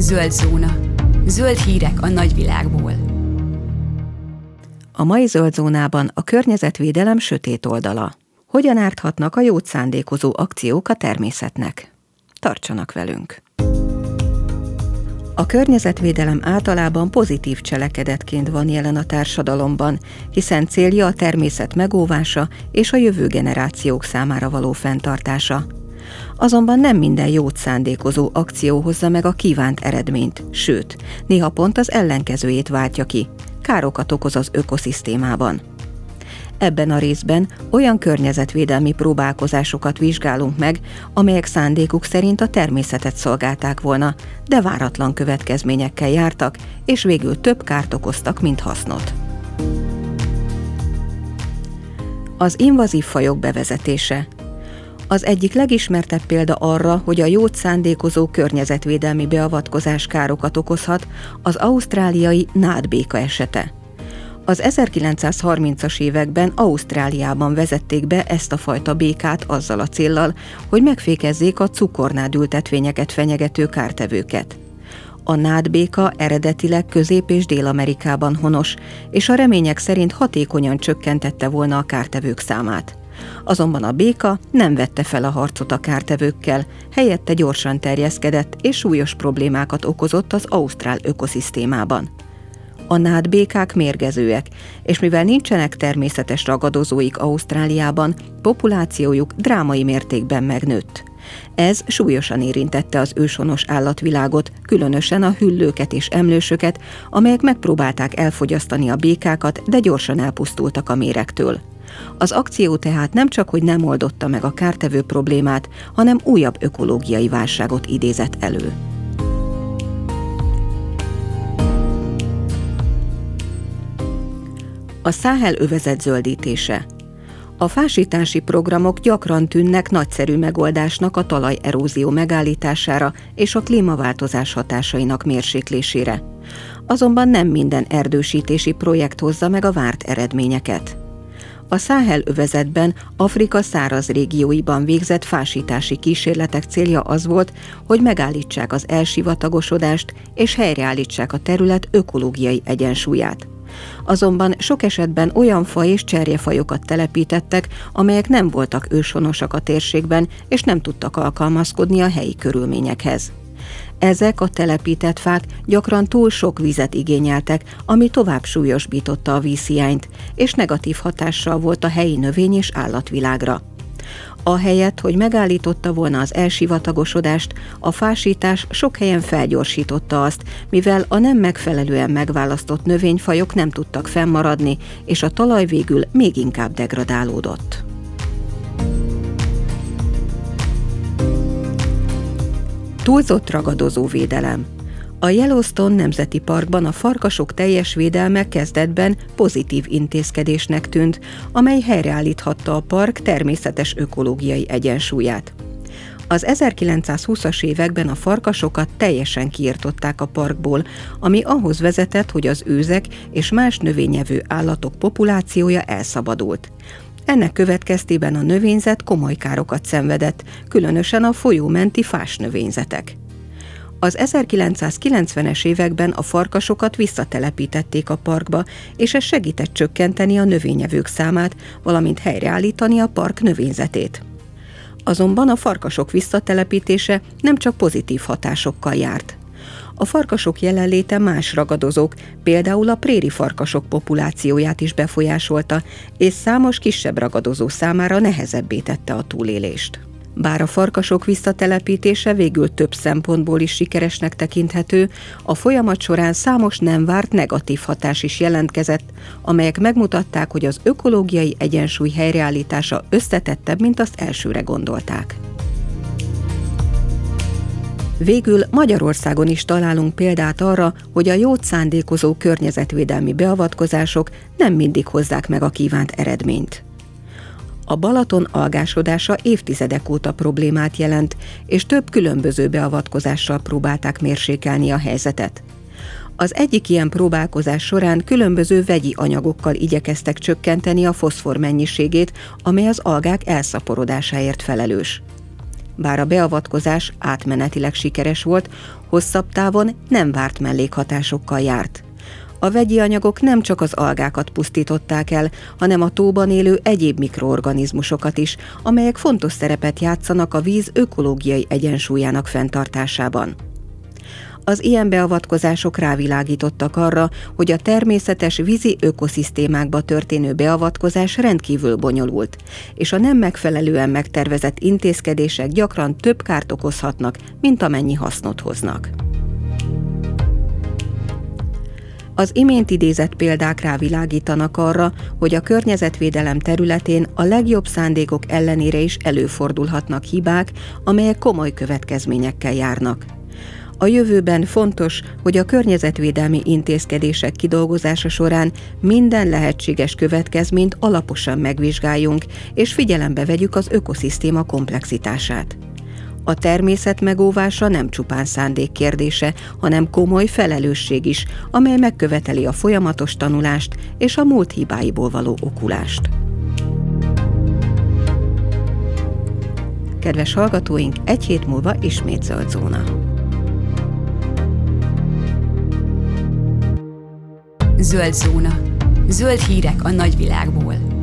Zöld zóna. Zöld hírek a nagyvilágból. A mai Zöld zónában a környezetvédelem sötét oldala. Hogyan árthatnak a jót szándékozó akciók a természetnek? Tartsanak velünk! A környezetvédelem általában pozitív cselekedetként van jelen a társadalomban, hiszen célja a természet megóvása és a jövő generációk számára való fenntartása. Azonban nem minden jót szándékozó akció hozza meg a kívánt eredményt, sőt, néha pont az ellenkezőjét váltja ki, károkat okoz az ökoszisztémában. Ebben a részben olyan környezetvédelmi próbálkozásokat vizsgálunk meg, amelyek szándékuk szerint a természetet szolgálták volna, de váratlan következményekkel jártak, és végül több kárt okoztak, mint hasznot. Az invazív fajok bevezetése. Az egyik legismertebb példa arra, hogy a jót szándékozó környezetvédelmi beavatkozás károkat okozhat, az ausztráliai nádbéka esete. Az 1930-as években Ausztráliában vezették be ezt a fajta békát azzal a céllal, hogy megfékezzék a cukornádültetvényeket fenyegető kártevőket. A nádbéka eredetileg Közép- és Dél-Amerikában honos, és a remények szerint hatékonyan csökkentette volna a kártevők számát. Azonban a béka nem vette fel a harcot a kártevőkkel, helyette gyorsan terjeszkedett és súlyos problémákat okozott az ausztrál ökoszisztémában. A nádbékák mérgezőek, és mivel nincsenek természetes ragadozóik Ausztráliában, populációjuk drámai mértékben megnőtt. Ez súlyosan érintette az őshonos állatvilágot, különösen a hüllőket és emlősöket, amelyek megpróbálták elfogyasztani a békákat, de gyorsan elpusztultak a méregtől. Az akció tehát nem csak, hogy nem oldotta meg a kártevő problémát, hanem újabb ökológiai válságot idézett elő. A Száhel övezet zöldítése. A fásítási programok gyakran tűnnek nagyszerű megoldásnak a talajerózió megállítására és a klímaváltozás hatásainak mérséklésére. Azonban nem minden erdősítési projekt hozza meg a várt eredményeket. A Száhel övezetben, Afrika száraz régióiban végzett fásítási kísérletek célja az volt, hogy megállítsák az elsivatagosodást és helyreállítsák a terület ökológiai egyensúlyát. Azonban sok esetben olyan faj és cserjefajokat telepítettek, amelyek nem voltak őshonosak a térségben, és nem tudtak alkalmazkodni a helyi körülményekhez. Ezek a telepített fák gyakran túl sok vizet igényeltek, ami tovább súlyosbította a vízhiányt, és negatív hatással volt a helyi növény- és állatvilágra. Ahelyett, hogy megállította volna az elsivatagosodást, a fásítás sok helyen felgyorsította azt, mivel a nem megfelelően megválasztott növényfajok nem tudtak fennmaradni, és a talaj végül még inkább degradálódott. Túlzott ragadozóvédelem. A Yellowstone Nemzeti Parkban a farkasok teljes védelme kezdetben pozitív intézkedésnek tűnt, amely helyreállíthatta a park természetes ökológiai egyensúlyát. Az 1920-as években a farkasokat teljesen kiirtották a parkból, ami ahhoz vezetett, hogy az őzek és más növényevő állatok populációja elszabadult. Ennek következtében a növényzet komoly károkat szenvedett, különösen a folyómenti fásnövényzetek. Az 1990-es években a farkasokat visszatelepítették a parkba, és ez segített csökkenteni a növényevők számát, valamint helyreállítani a park növényzetét. Azonban a farkasok visszatelepítése nem csak pozitív hatásokkal járt. A farkasok jelenléte más ragadozók, például a préri farkasok populációját is befolyásolta, és számos kisebb ragadozó számára nehezebbé tette a túlélést. Bár a farkasok visszatelepítése végül több szempontból is sikeresnek tekinthető, a folyamat során számos nem várt negatív hatás is jelentkezett, amelyek megmutatták, hogy az ökológiai egyensúly helyreállítása összetettebb, mint azt elsőre gondolták. Végül Magyarországon is találunk példát arra, hogy a jót szándékozó környezetvédelmi beavatkozások nem mindig hozzák meg a kívánt eredményt. A Balaton algásodása évtizedek óta problémát jelent, és több különböző beavatkozással próbálták mérsékelni a helyzetet. Az egyik ilyen próbálkozás során különböző vegyi anyagokkal igyekeztek csökkenteni a foszfor mennyiségét, amely az algák elszaporodásáért felelős. Bár a beavatkozás átmenetileg sikeres volt, hosszabb távon nem várt mellékhatásokkal járt. A vegyi anyagok nem csak az algákat pusztították el, hanem a tóban élő egyéb mikroorganizmusokat is, amelyek fontos szerepet játszanak a víz ökológiai egyensúlyának fenntartásában. Az ilyen beavatkozások rávilágítottak arra, hogy a természetes vízi ökoszisztémákba történő beavatkozás rendkívül bonyolult, és a nem megfelelően megtervezett intézkedések gyakran több kárt okozhatnak, mint amennyi hasznot hoznak. Az imént idézett példák rávilágítanak arra, hogy a környezetvédelem területén a legjobb szándékok ellenére is előfordulhatnak hibák, amelyek komoly következményekkel járnak. A jövőben fontos, hogy a környezetvédelmi intézkedések kidolgozása során minden lehetséges következményt alaposan megvizsgáljunk, és figyelembe vegyük az ökoszisztéma komplexitását. A természet megóvása nem csupán szándék kérdése, hanem komoly felelősség is, amely megköveteli a folyamatos tanulást és a múlt hibáiból való okulást. Kedves hallgatóink, egy hét múlva ismét Zöld Zóna. Zöld Zóna. Zöld hírek a nagyvilágból.